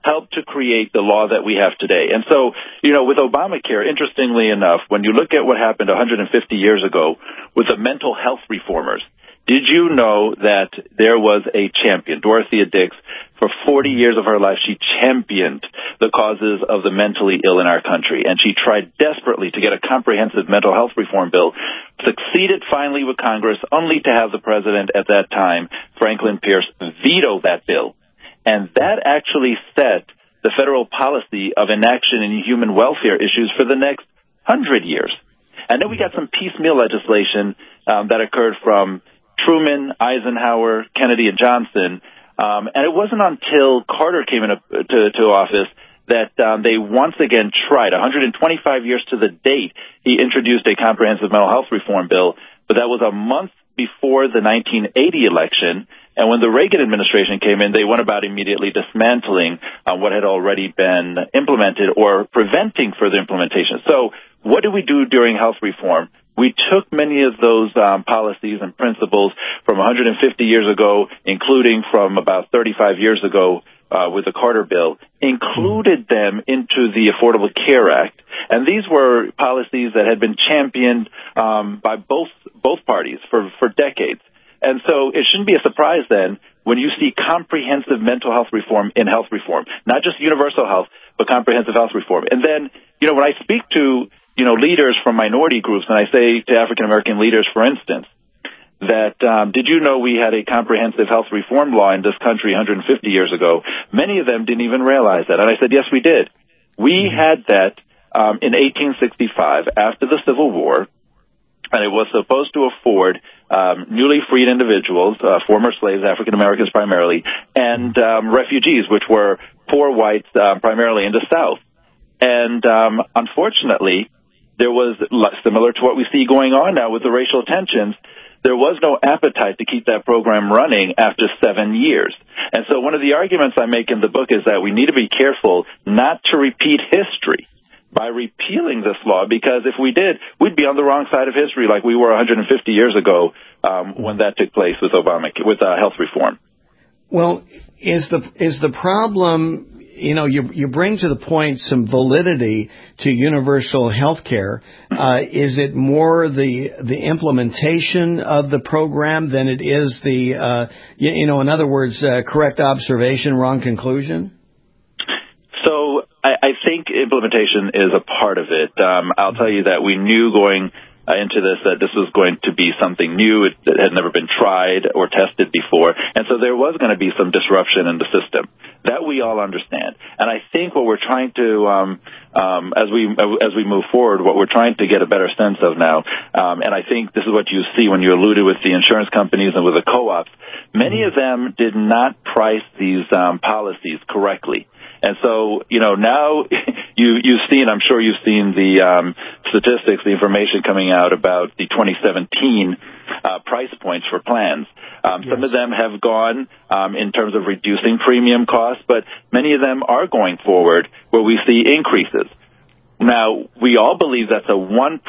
[SPEAKER 20] helped to create the law that we have today. And so, with Obamacare, interestingly enough, when you look at what happened 150 years ago with the mental health reformers, did you know that there was a champion, Dorothea Dix? For 40 years of her life, she championed the causes of the mentally ill in our country, and she tried desperately to get a comprehensive mental health reform bill, succeeded finally with Congress, only to have the president at that time, Franklin Pierce, veto that bill. And that actually set the federal policy of inaction in human welfare issues for the next 100 years. And then we got some piecemeal legislation that occurred from Truman, Eisenhower, Kennedy, and Johnson. And it wasn't until Carter came into office that they once again tried. 125 years to the date, he introduced a comprehensive mental health reform bill, but that was a month before the 1980 election. And when the Reagan administration came in, they went about immediately dismantling what had already been implemented or preventing further implementation. So what did we do during health reform? We took many of those policies and principles from 150 years ago, including from about 35 years ago with the Carter bill, included them into the Affordable Care Act. And these were policies that had been championed by both parties for decades. And so it shouldn't be a surprise then when you see comprehensive mental health reform in health reform, not just universal health, but comprehensive health reform. And then, when I speak to leaders from minority groups, and I say to African American leaders, for instance, that did you know we had a comprehensive health reform law in this country 150 years ago? Many of them didn't even realize that. And I said, yes, we did. We had that in 1865 after the Civil War, and it was supposed to afford newly freed individuals, former slaves, African Americans primarily, and refugees, which were poor whites primarily in the South. And unfortunately, there was, similar to what we see going on now with the racial tensions, there was no appetite to keep that program running after 7 years. And so one of the arguments I make in the book is that we need to be careful not to repeat history by repealing this law, because if we did, we'd be on the wrong side of history like we were 150 years ago when that took place with Obamacare, with health reform.
[SPEAKER 5] Well, is the problem, you bring to the point some validity to universal health care. Is it more the implementation of the program than it is the, in other words, correct observation, wrong conclusion?
[SPEAKER 20] So I think implementation is a part of it. I'll tell you that we knew going into this that this was going to be something new. It had never been tried or tested before. And so there was going to be some disruption in the system. That we all understand. And I think what we're trying to, as we move forward, what we're trying to get a better sense of now, and I think this is what you see when you alluded with the insurance companies and with the co-ops, many of them did not price these policies correctly. And so, now you've seen, I'm sure you've seen the statistics, the information coming out about the 2017 price points for plans. Some of them have gone in terms of reducing premium costs, but many of them are going forward where we see increases. Now, we all believe that's a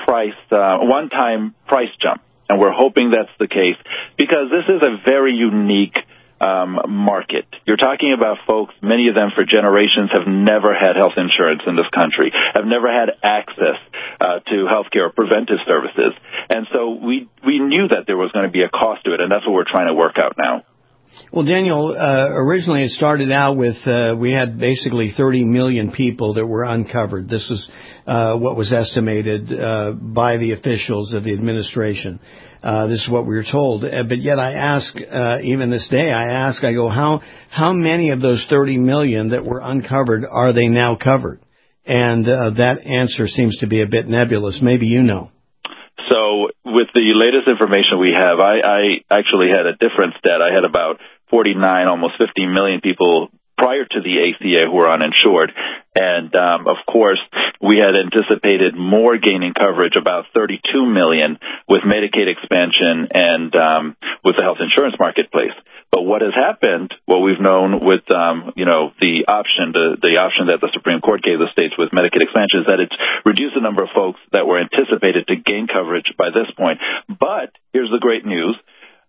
[SPEAKER 20] one-time price jump, and we're hoping that's the case because this is a very unique market. You're talking about folks, many of them for generations have never had health insurance in this country, have never had access to health care or preventive services. And so we knew that there was going to be a cost to it, and that's what we're trying to work out now.
[SPEAKER 5] Well, Daniel, originally it started out with we had basically 30 million people that were uncovered. This is what was estimated by the officials of the administration. This is what we were told. But yet I ask, even this day, I go, how many of those 30 million that were uncovered are they now covered? And that answer seems to be a bit nebulous. Maybe you know.
[SPEAKER 20] So with the latest information we have, I actually had a different stat. I had about 49, almost 50 million people prior to the ACA who were uninsured. And, of course, we had anticipated more gaining coverage, about 32 million with Medicaid expansion and with the health insurance marketplace. But what has happened, what we've known with, the option that the Supreme Court gave the states with Medicaid expansion is that it's reduced the number of folks that were anticipated to gain coverage by this point. But here's the great news.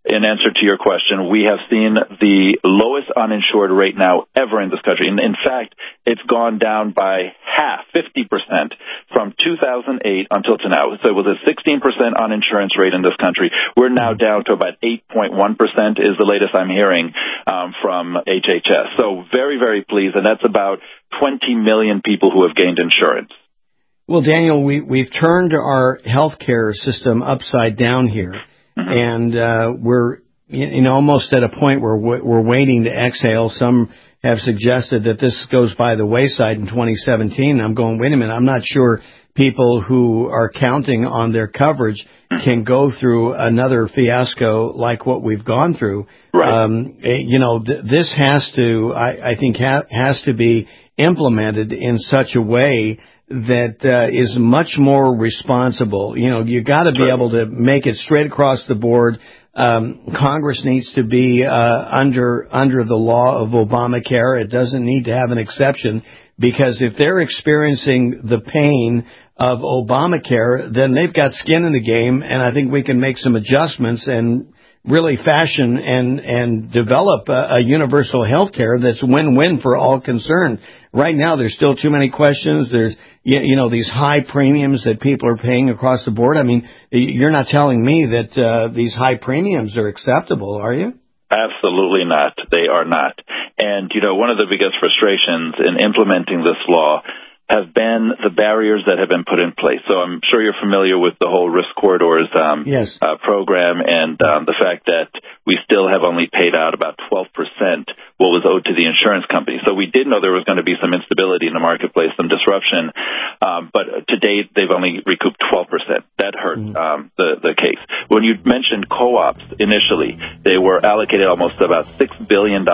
[SPEAKER 20] in answer to your question, we have seen the lowest uninsured rate now ever in this country. In fact, it's gone down by half, 50%, from 2008 until to now. So it was a 16% uninsurance rate in this country. We're now down to about 8.1% is the latest I'm hearing from HHS. So very, very pleased, and that's about 20 million people who have gained insurance.
[SPEAKER 5] Well, Daniel, we've turned our healthcare system upside down here, and we're almost at a point where we're waiting to exhale. Some have suggested that this goes by the wayside in 2017. I'm going, wait a minute, I'm not sure people who are counting on their coverage can go through another fiasco like what we've gone through. Right. This has to, I think, has to be implemented in such a way that is much more responsible. You got to be able to make it straight across the board. Congress needs to be under the law of Obamacare. It doesn't need to have an exception, because if they're experiencing the pain of Obamacare, then they've got skin in the game, and I think we can make some adjustments and really fashion and develop a universal health care that's win-win for all concerned. Right now, there's still too many questions. There's, these high premiums that people are paying across the board. I mean, you're not telling me that these high premiums are acceptable, are you?
[SPEAKER 20] Absolutely not. They are not. And, one of the biggest frustrations in implementing this law have been the barriers that have been put in place. So I'm sure you're familiar with the whole risk corridors program, and the fact that we still have only paid out about 12% what was owed to the insurance company. So we did know there was going to be some instability in the marketplace, some disruption, but to date they've only recouped 12%. That hurt the case. When you mentioned co-ops initially, they were allocated almost about $6 billion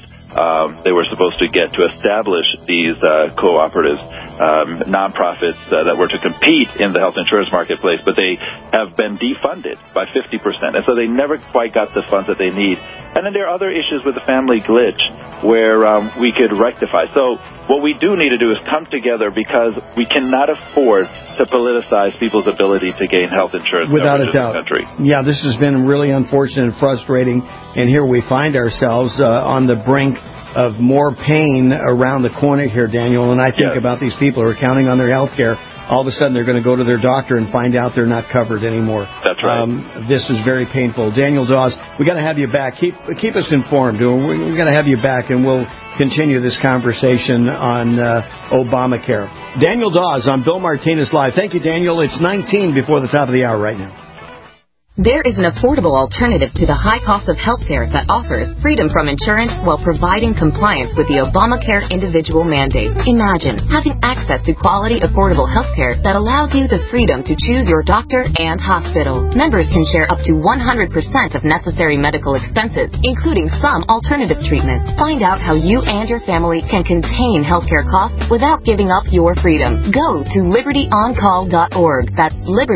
[SPEAKER 20] they were supposed to get to establish these cooperatives, nonprofits that were to compete in the health insurance marketplace, but they have been defunded by 50%, and so they never quite got the funds that they need. And then there are other issues with the family glitch where we could rectify. So what we do need to do is come together, because we cannot afford to politicize people's ability to gain health insurance
[SPEAKER 5] without a
[SPEAKER 20] coverage in
[SPEAKER 5] doubt.
[SPEAKER 20] this country.
[SPEAKER 5] Yeah, this has been really unfortunate and frustrating, and here we find ourselves on the brink of more pain around the corner here, Daniel. And I think about these people who are counting on their health care. All of a sudden, they're going to go to their doctor and find out they're not covered anymore.
[SPEAKER 20] That's right.
[SPEAKER 5] This is very painful. Daniel Dawes, we got to have you back. Keep us informed. We got to have you back, and we'll continue this conversation on Obamacare. Daniel Dawes on Bill Martinez Live. Thank you, Daniel. It's 19 before the top of the hour right now.
[SPEAKER 21] There is an affordable alternative to the high cost of healthcare that offers freedom from insurance while providing compliance with the Obamacare individual mandate. Imagine having access to quality, affordable healthcare that allows you the freedom to choose your doctor and hospital. Members can share up to 100% of necessary medical expenses, including some alternative treatments. Find out how you and your family can contain healthcare costs without giving up your freedom. Go to libertyoncall.org. That's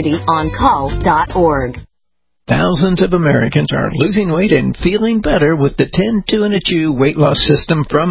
[SPEAKER 21] libertyoncall.org.
[SPEAKER 9] Thousands of Americans are losing weight and feeling better with the 10, 2, and a Chew weight loss system from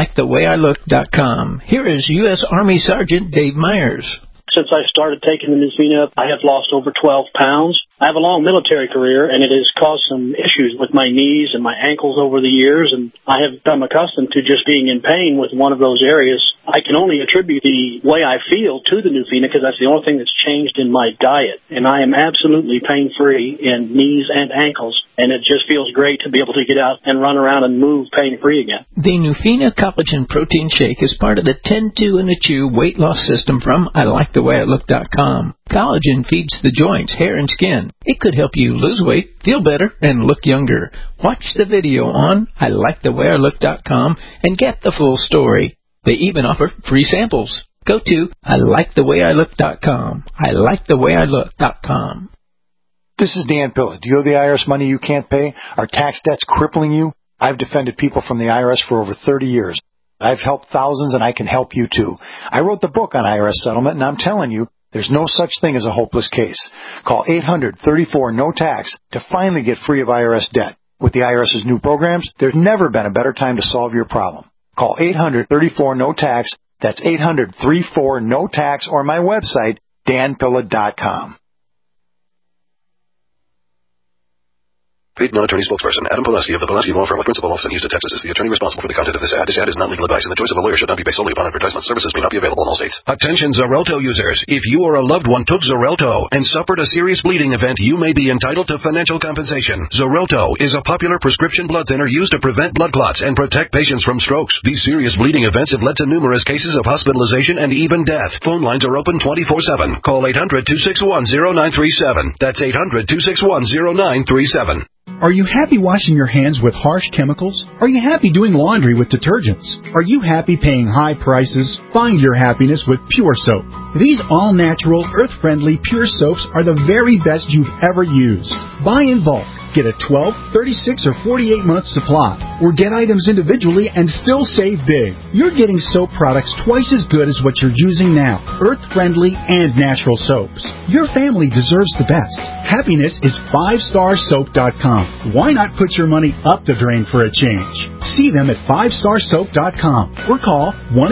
[SPEAKER 9] ILikeTheWayILook.com. Here is U.S. Army Sergeant Dave Myers.
[SPEAKER 10] Since I started taking the Nuvina, I have lost over 12 pounds. I have a long military career, and it has caused some issues with my knees and my ankles over the years, and I have become accustomed to just being in pain with one of those areas. I can only attribute the way I feel to the Nuvina, because that's the only thing that's changed in my diet, and I am absolutely pain-free in knees and ankles, and it just feels great to be able to get out and run around and move pain-free again.
[SPEAKER 9] The Nuvina Collagen Protein Shake is part of the 10, 2, and a Chew weight loss system from ILikeTheWayILook.com. Collagen feeds the joints, hair, and skin. It could help you lose weight, feel better, and look younger. Watch the video on ILikeTheWayILook.com and get the full story. They even offer free samples. Go to ILikeTheWayILook.com. ILikeTheWayILook.com.
[SPEAKER 22] This is Dan Pilla. Do you owe the IRS money you can't pay? Are tax debts crippling you? I've defended people from the IRS for over 30 years. I've helped thousands, and I can help you too. I wrote the book on IRS settlement, and I'm telling you, there's no such thing as a hopeless case. Call 800-34-NO-TAX to finally get free of IRS debt. With the IRS's new programs, there's never been a better time to solve your problem. Call 800-34-NO-TAX. That's 800-34-NO-TAX, or my website, danpilla.com.
[SPEAKER 3] Paid non-attorney spokesperson Adam Pulaski of the Pulaski Law Firm with principal office in Houston, Texas is the attorney responsible for the content of this ad. This ad is not legal advice, and the choice of a lawyer should not be based solely upon advertisement. Services may not be available in all states. Attention Xarelto users. If you or a loved one took Xarelto and suffered a serious bleeding event, you may be entitled to financial compensation. Xarelto is a popular prescription blood thinner used to prevent blood clots and protect patients from strokes. These serious bleeding events have led to numerous cases of hospitalization and even death. Phone lines are open 24/7. Call 800-261-0937. That's 800-261-0937.
[SPEAKER 13] Are you happy washing your hands with harsh chemicals? Are you happy doing laundry with detergents? Are you happy paying high prices? Find your happiness with Pure Soap. These all-natural, earth-friendly Pure Soaps are the very best you've ever used. Buy in bulk. Get a 12, 36, or 48-month supply, or get items individually and still save big. You're getting soap products twice as good as what you're using now, earth-friendly and natural soaps. Your family deserves the best. Happiness is 5starsoap.com. Why not put your money up the drain for a change? See them at 5starsoap.com or call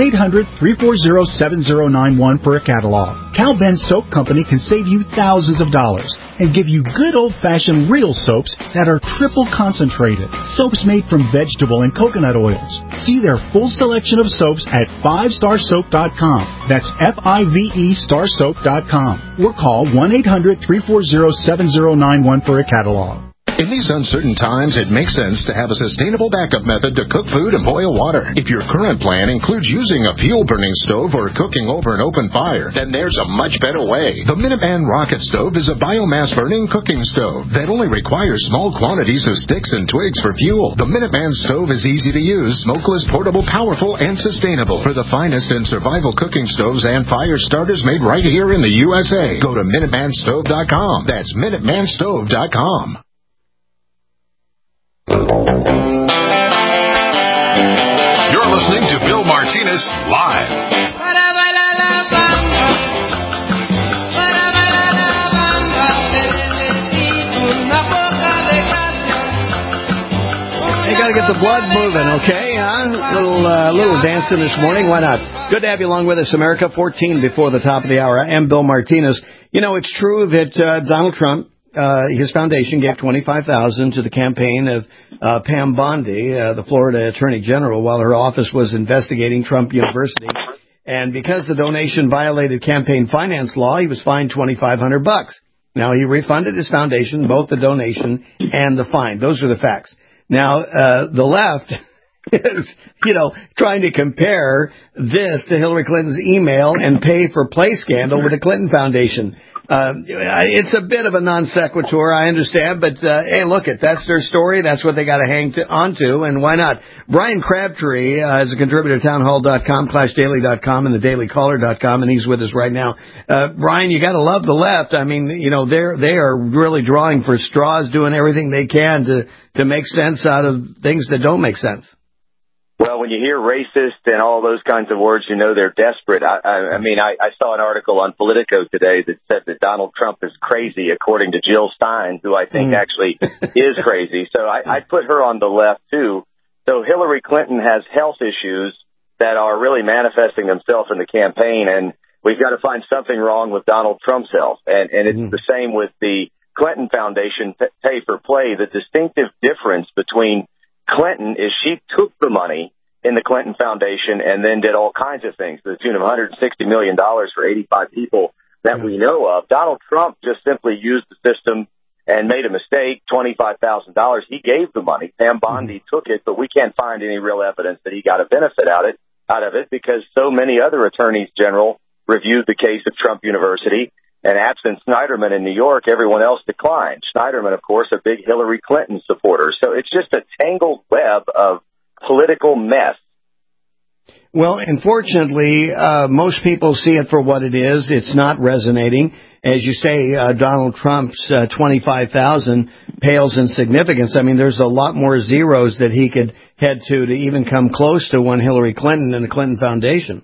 [SPEAKER 13] 1-800-340-7091 for a catalog. Cal Ben Soap Company can save you thousands of dollars and give you good old-fashioned real soaps that are triple concentrated. Soaps made from vegetable and coconut oils. See their full selection of soaps at 5starsoap.com. That's F-I-V-E starsoap.com. Or call 1-800-340-7091 for a catalog.
[SPEAKER 4] In these uncertain times, it makes sense to have a sustainable backup method to cook food and boil water. If your current plan includes using a fuel-burning stove or cooking over an open fire, then there's a much better way. The Minuteman Rocket Stove is a biomass-burning cooking stove that only requires small quantities of sticks and twigs for fuel. The Minuteman Stove is easy to use, smokeless, portable, powerful, and sustainable. For the finest in survival cooking stoves and fire starters made right here in the USA, go to MinutemanStove.com. That's MinutemanStove.com.
[SPEAKER 2] You're listening to Bill Martinez Live.
[SPEAKER 5] You got to get the blood moving, okay? Little dancing this morning. Why not? Good to have you along with us, America. 14 before the top of the hour. I am Bill Martinez. You know, it's true that Donald Trump, his foundation gave $25,000 to the campaign of Pam Bondi, the Florida Attorney General, while her office was investigating Trump University. And because the donation violated campaign finance law, he was fined $2,500. Now, he refunded his foundation, both the donation and the fine. Those are the facts. Now, the left is, trying to compare this to Hillary Clinton's email and pay for play scandal with the Clinton Foundation. It's a bit of a non sequitur, I understand, but hey, look, that's their story. That's what they got to hang onto, and why not? Brian Crabtree is a contributor to townhall.com, clashdaily.com, and thedailycaller.com, and he's with us right now. Brian, you got to love the left. I mean, they are really drawing for straws, doing everything they can to make sense out of things that don't make sense.
[SPEAKER 23] Well, when you hear racist and all those kinds of words, they're desperate. I saw an article on Politico today that said that Donald Trump is crazy, according to Jill Stein, who I think actually is crazy. So I put her on the left, too. So Hillary Clinton has health issues that are really manifesting themselves in the campaign, and we've got to find something wrong with Donald Trump's health. And it's the same with the Clinton Foundation pay for play. The distinctive difference between Clinton is she took the money in the Clinton Foundation and then did all kinds of things to the tune of $160 million for 85 people that we know of. Donald Trump just simply used the system and made a mistake, $25,000. He gave the money. Pam Bondi took it, but we can't find any real evidence that he got a benefit out of it because so many other attorneys general reviewed the case of Trump University. And absent Snyderman in New York, everyone else declined. Snyderman, of course, a big Hillary Clinton supporter. So it's just a tangled web of political mess.
[SPEAKER 5] Well, unfortunately, most people see it for what it is. It's not resonating. As you say, Donald Trump's $25,000 pales in significance. I mean, there's a lot more zeros that he could head to even come close to one Hillary Clinton and the Clinton Foundation.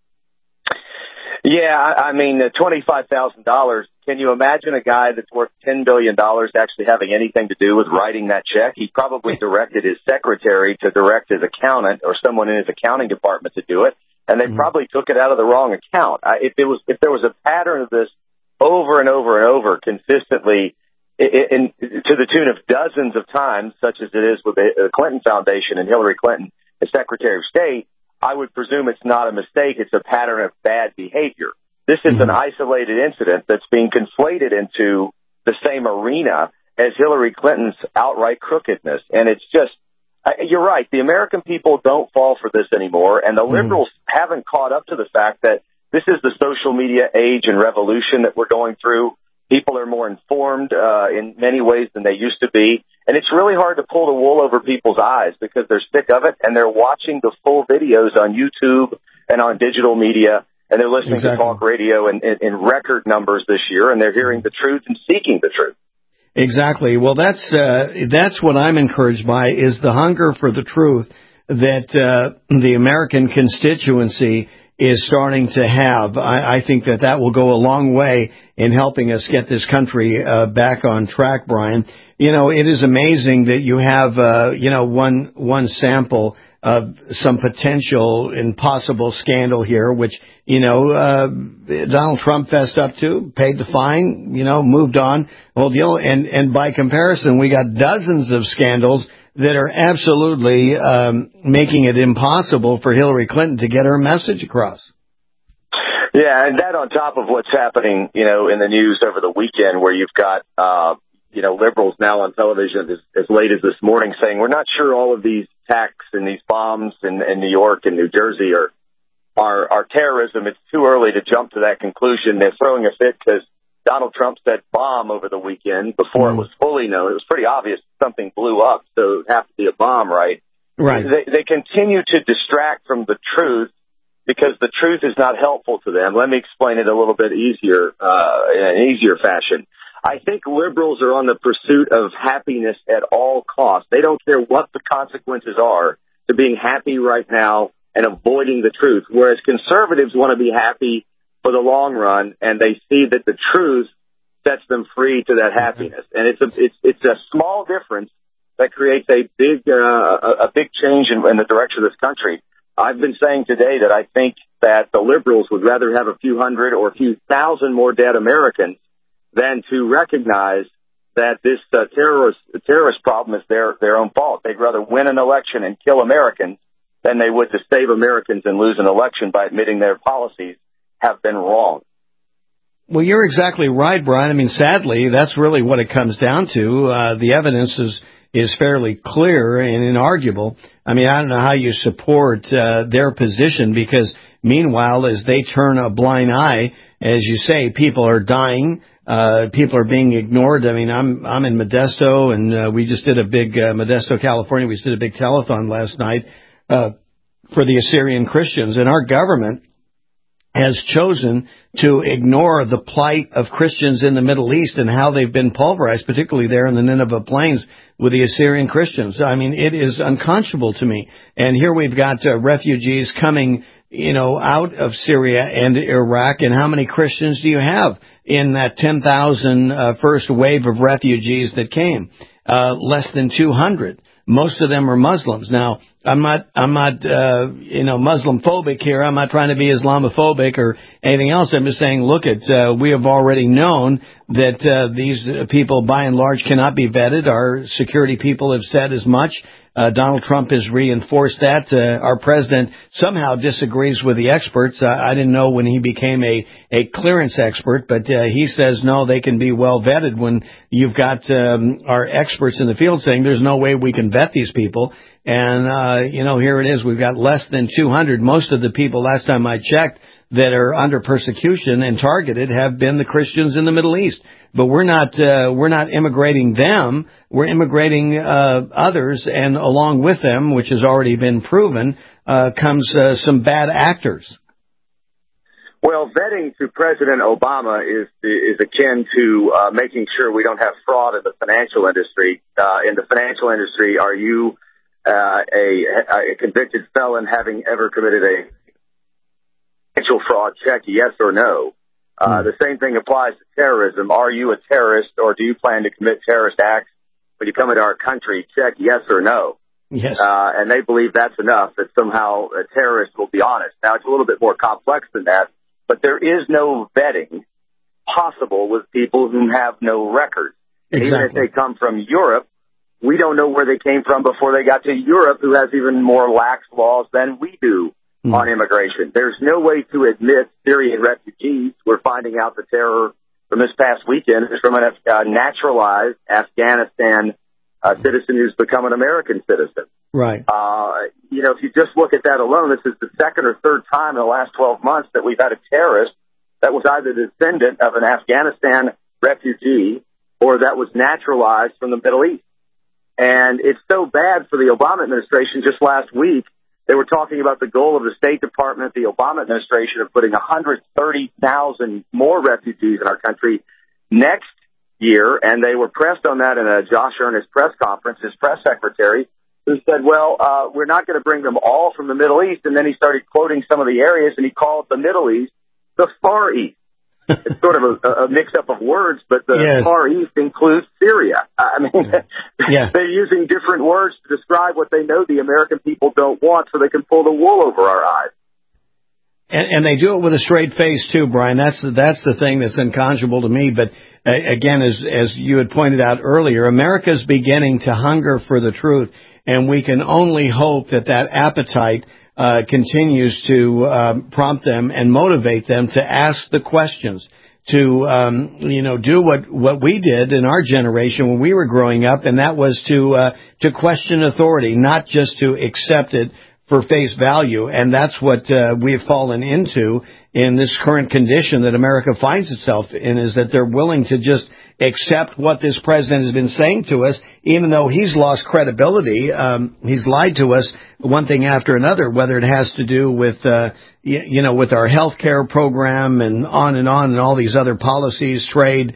[SPEAKER 23] Yeah, I mean, $25,000. Can you imagine a guy that's worth $10 billion actually having anything to do with writing that check? He probably directed his secretary to direct his accountant or someone in his accounting department to do it, and they probably took it out of the wrong account. If there was a pattern of this over and over and over consistently, to the tune of dozens of times, such as it is with the Clinton Foundation and Hillary Clinton as Secretary of State, I would presume it's not a mistake. It's a pattern of bad behavior. This is an isolated incident that's being conflated into the same arena as Hillary Clinton's outright crookedness. And it's just, you're right, the American people don't fall for this anymore, and the liberals haven't caught up to the fact that this is the social media age and revolution that we're going through. People are more informed in many ways than they used to be. And it's really hard to pull the wool over people's eyes because they're sick of it, and they're watching the full videos on YouTube and on digital media, and they're listening to talk radio in record numbers this year, and they're hearing the truth and seeking the truth.
[SPEAKER 5] Exactly. Well, that's what I'm encouraged by, is the hunger for the truth that the American constituency is starting to have. I think that will go a long way in helping us get this country back on track, Brian. You know, it is amazing that you have one sample of some potential and possible scandal here, which, Donald Trump fessed up to, paid the fine, moved on, whole deal. And by comparison, we got dozens of scandals that are absolutely making it impossible for Hillary Clinton to get her message across.
[SPEAKER 23] Yeah, and that on top of what's happening, in the news over the weekend, where you've got, liberals now on television as late as this morning saying, we're not sure all of these attacks and these bombs in New York and New Jersey are terrorism. It's too early to jump to that conclusion. They're throwing a fit because Donald Trump said bomb over the weekend before it was fully known. It was pretty obvious something blew up, so it would have to be a bomb, right?
[SPEAKER 5] Right.
[SPEAKER 23] They continue to distract from the truth because the truth is not helpful to them. Let me explain it a little bit easier, in an easier fashion. I think liberals are on the pursuit of happiness at all costs. They don't care what the consequences are to being happy right now and avoiding the truth, whereas conservatives want to be happy for the long run, and they see that the truth sets them free to that happiness. And it's a small difference that creates a big change in the direction of this country. I've been saying today that I think that the liberals would rather have a few hundred or a few thousand more dead Americans than to recognize that this terrorist problem is their own fault. They'd rather win an election and kill Americans than they would to save Americans and lose an election by admitting their policies have been wrong.
[SPEAKER 5] Well, you're exactly right, Brian. I mean, sadly, that's really what it comes down to. The evidence is fairly clear and inarguable. I mean, I don't know how you support their position, because meanwhile, as they turn a blind eye, as you say, people are dying. People are being ignored. I mean, I'm in Modesto, and we just did a big Modesto, California. We just did a big telethon last night for the Assyrian Christians, and our government has chosen to ignore the plight of Christians in the Middle East and how they've been pulverized, particularly there in the Nineveh Plains with the Assyrian Christians. I mean, it is unconscionable to me. And here we've got refugees coming, out of Syria and Iraq. And how many Christians do you have in that 10,000 first wave of refugees that came? Less than 200. Most of them are Muslims. Now, I'm not Muslim phobic here. I'm not trying to be Islamophobic or anything else. I'm just saying, we have already known that these people, by and large, cannot be vetted. Our security people have said as much. Donald Trump has reinforced that. Our president somehow disagrees with the experts. I didn't know when he became a clearance expert, but he says, no, they can be well vetted, when you've got our experts in the field saying there's no way we can vet these people. And, here it is. We've got less than 200. Most of the people, last time I checked, that are under persecution and targeted have been the Christians in the Middle East. But we're not immigrating them. We're immigrating others, and along with them, which has already been proven, comes some bad actors.
[SPEAKER 23] Well, vetting to President Obama is akin to making sure we don't have fraud in the financial industry. In the financial industry, are you a convicted felon having ever committed a financial fraud? Check yes or no. The same thing applies to terrorism. Are you a terrorist, or do you plan to commit terrorist acts when you come into our country? Check yes or no.
[SPEAKER 5] Yes.
[SPEAKER 23] And they believe that's enough, that somehow a terrorist will be honest. Now, it's a little bit more complex than that, but there is no vetting possible with people who have no record. And even if they come from Europe, we don't know where they came from before they got to Europe, who has even more lax laws than we do on immigration. There's no way to admit Syrian refugees. We're finding out the terror from this past weekend is from a naturalized Afghanistan citizen who's become an American citizen.
[SPEAKER 5] Right.
[SPEAKER 23] If you just look at that alone, this is the second or third time in the last 12 months that we've had a terrorist that was either the descendant of an Afghanistan refugee or that was naturalized from the Middle East. And it's so bad for the Obama administration. Just last week, they were talking about the goal of the State Department, the Obama administration, of putting 130,000 more refugees in our country next year. And they were pressed on that in a Josh Earnest press conference, his press secretary, who said, we're not going to bring them all from the Middle East. And then he started quoting some of the areas, and he called the Middle East the Far East. It's sort of a mix-up of words, but the Far East includes Syria. I mean, they're using different words to describe what they know the American people don't want so they can pull the wool over our eyes.
[SPEAKER 5] And they do it with a straight face, too, Brian. That's the thing that's unconscionable to me. But, again, as you had pointed out earlier, America's beginning to hunger for the truth, and we can only hope that appetite continues to prompt them and motivate them to ask the questions, to do what we did in our generation when we were growing up, and that was to question authority, not just to accept it for face value. And that's what we have fallen into in this current condition that America finds itself in, is that they're willing to just accept what this president has been saying to us, even though he's lost credibility. He's lied to us one thing after another, whether it has to do with, with our health care program and all these other policies, trade,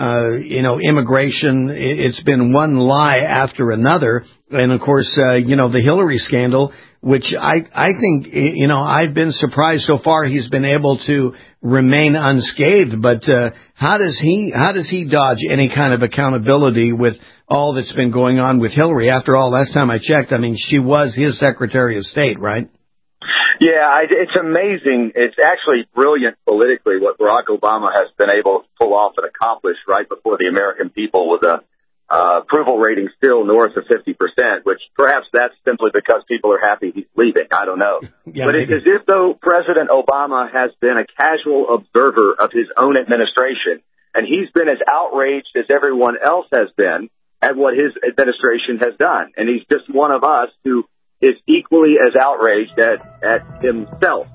[SPEAKER 5] immigration. It's been one lie after another. And of course, the Hillary scandal, which I think, I've been surprised so far he's been able to remain unscathed. But how does he dodge any kind of accountability with all that's been going on with Hillary? After all, last time I checked, she was his Secretary of State, right?
[SPEAKER 23] Yeah, it's amazing. It's actually brilliant politically what Barack Obama has been able to pull off and accomplish right before the American people with a approval rating still north of 50%, which perhaps that's simply because people are happy he's leaving. I don't know. But it's as if though President Obama has been a casual observer of his own administration, and he's been as outraged as everyone else has been at what his administration has done. And he's just one of us who is equally as outraged at himself.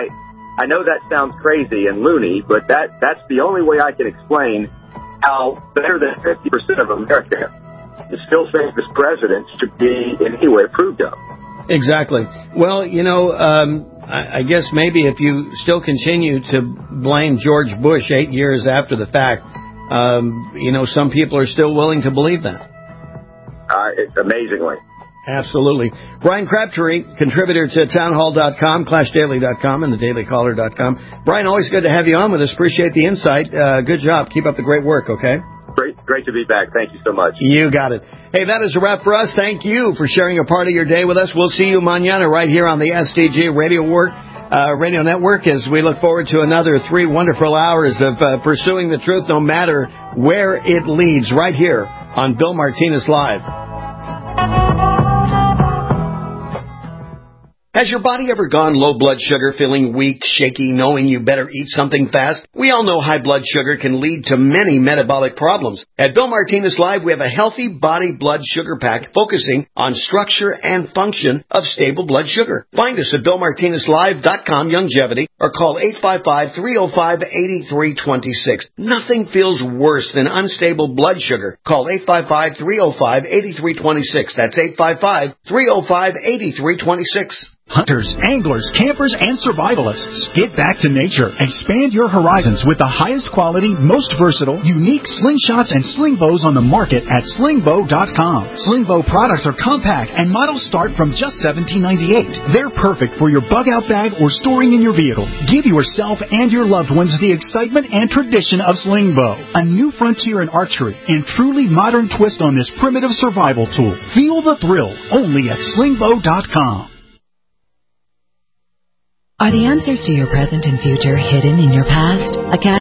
[SPEAKER 23] I know that sounds crazy and loony, but that's the only way I can explain how better than 50% of America is still saying this president should be in any way approved of.
[SPEAKER 5] Exactly. Well, I guess maybe if you still continue to blame George Bush 8 years after the fact, some people are still willing to believe that.
[SPEAKER 23] It's amazingly.
[SPEAKER 5] Absolutely. Brian Crabtree, contributor to townhall.com, clashdaily.com, and thedailycaller.com. Brian, always good to have you on with us. Appreciate the insight. Good job. Keep up the great work, okay?
[SPEAKER 23] Great to be back. Thank you so much.
[SPEAKER 5] You got it. Hey, that is a wrap for us. Thank you for sharing a part of your day with us. We'll see you mañana right here on the SDG Radio Network as we look forward to another 3 wonderful hours of pursuing the truth, no matter where it leads, right here on Bill Martinez Live. Has your body ever gone low blood sugar, feeling weak, shaky, knowing you better eat something fast? We all know high blood sugar can lead to many metabolic problems. At Bill Martinez Live, we have a healthy body blood sugar pack focusing on structure and function of stable blood sugar. Find us at BillMartinezLive.com Longevity or call 855-305-8326. Nothing feels worse than unstable blood sugar. Call 855-305-8326. That's 855-305-8326.
[SPEAKER 13] Hunters, anglers, campers, and survivalists. Get back to nature. Expand your horizons with the highest quality, most versatile, unique slingshots and sling bows on the market at slingbow.com. Slingbow products are compact and models start from just $17.98. They're perfect for your bug-out bag or storing in your vehicle. Give yourself and your loved ones the excitement and tradition of Slingbow. A new frontier in archery and truly modern twist on this primitive survival tool. Feel the thrill only at slingbow.com.
[SPEAKER 1] Are the answers to your present and future hidden in your past?